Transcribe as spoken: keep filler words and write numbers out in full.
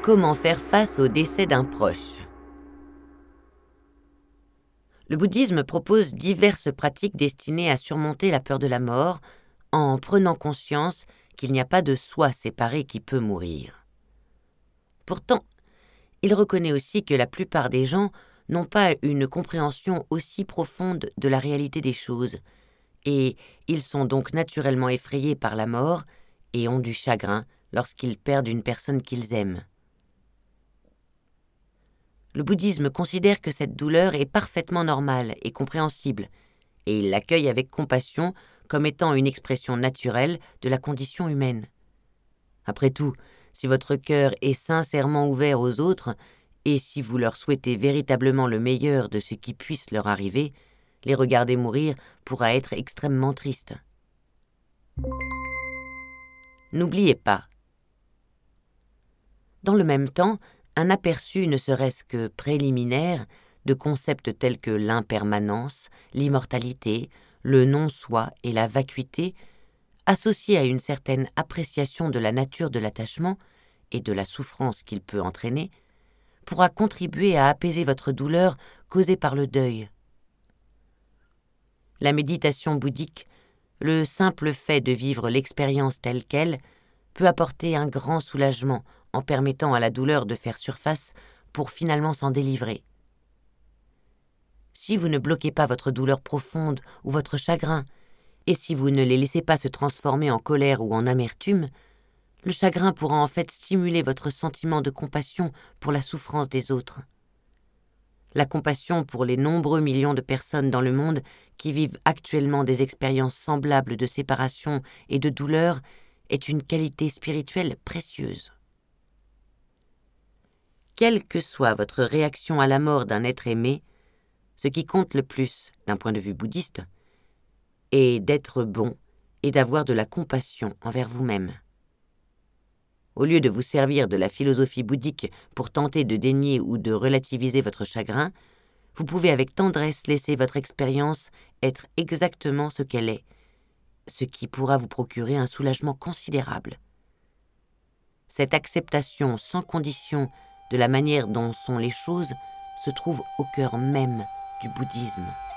Comment faire face au décès d'un proche? Le bouddhisme propose diverses pratiques destinées à surmonter la peur de la mort en prenant conscience qu'il n'y a pas de soi séparé qui peut mourir. Pourtant, il reconnaît aussi que la plupart des gens n'ont pas une compréhension aussi profonde de la réalité des choses, et ils sont donc naturellement effrayés par la mort et ont du chagrin lorsqu'ils perdent une personne qu'ils aiment. Le bouddhisme considère que cette douleur est parfaitement normale et compréhensible, et il l'accueille avec compassion comme étant une expression naturelle de la condition humaine. Après tout, si votre cœur est sincèrement ouvert aux autres, et si vous leur souhaitez véritablement le meilleur de ce qui puisse leur arriver, les regarder mourir pourra être extrêmement triste. N'oubliez pas. Dans le même temps, un aperçu ne serait-ce que préliminaire de concepts tels que l'impermanence, l'immortalité, le non-soi et la vacuité, associés à une certaine appréciation de la nature de l'attachement et de la souffrance qu'il peut entraîner, pourra contribuer à apaiser votre douleur causée par le deuil. La méditation bouddhique, le simple fait de vivre l'expérience telle qu'elle, peut apporter un grand soulagement en permettant à la douleur de faire surface pour finalement s'en délivrer. Si vous ne bloquez pas votre douleur profonde ou votre chagrin, et si vous ne les laissez pas se transformer en colère ou en amertume, le chagrin pourra en fait stimuler votre sentiment de compassion pour la souffrance des autres. La compassion pour les nombreux millions de personnes dans le monde qui vivent actuellement des expériences semblables de séparation et de douleur est une qualité spirituelle précieuse. Quelle que soit votre réaction à la mort d'un être aimé, ce qui compte le plus, d'un point de vue bouddhiste, est d'être bon et d'avoir de la compassion envers vous-même. Au lieu de vous servir de la philosophie bouddhique pour tenter de dénier ou de relativiser votre chagrin, vous pouvez avec tendresse laisser votre expérience être exactement ce qu'elle est, ce qui pourra vous procurer un soulagement considérable. Cette acceptation sans condition de la manière dont sont les choses se trouve au cœur même du bouddhisme.